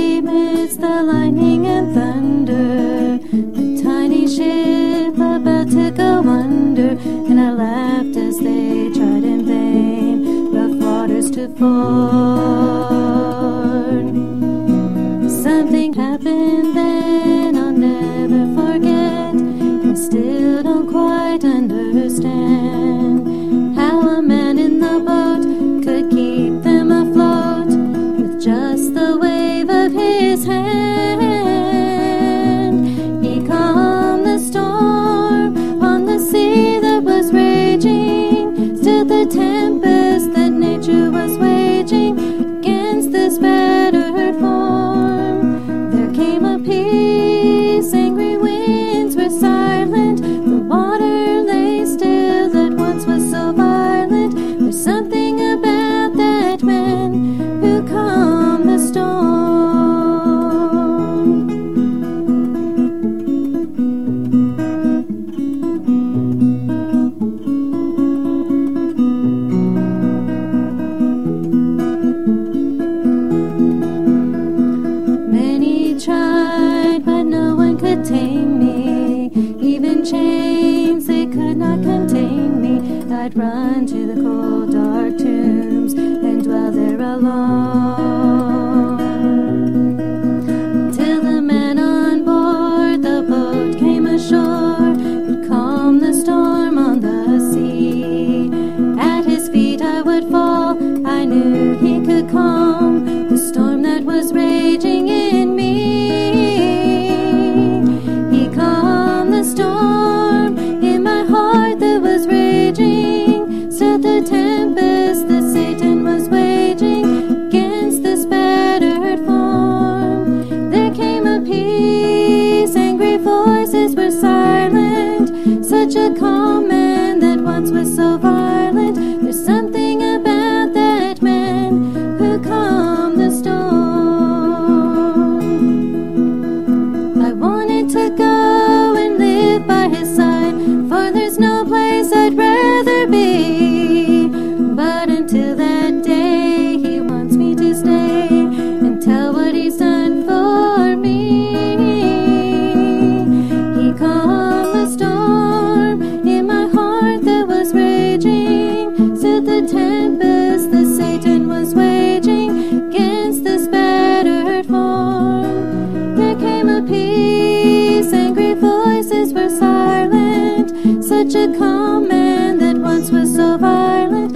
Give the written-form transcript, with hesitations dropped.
amidst the lightning and thunder, a tiny ship about to go under, and I laughed as they tried in vain rough waters to ford. Something happened then I'll never forget. I still don't quite understand how a man in the boat could keep them afloat with just the wave of his hand. He calmed the storm on the sea that was raging, stilled the tempest that nature was waging against this battered form. There came a peace, angry winds were silent, the water lay still that once was so violent. There's something about that man who calmed the storm. Many tried, but no one could tame me. Even chains, they could not contain me. I'd run to the cold, dark tombs and dwell there alone, till the man on board the boat came ashore, would calm the storm on the sea. At his feet I would fall, I knew he could calm the storm that was raging in me. He calmed the storm in my heart that was raging, stilled the tempest that Satan was waging against this battered form. There came a peace, angry voices were silent, such a calm man that once was so violent. There's something about that man who calmed the storm. I wanted to go and live by his side, for there's no place I'd rather be. But until that day, he wants me to stay and tell what he's done for me. He calmed the storm in my heart that was raging, stilled the tempest that Satan was waging against this battered form. There came a peace, angry voices were silent, such a calm man that once was so violent.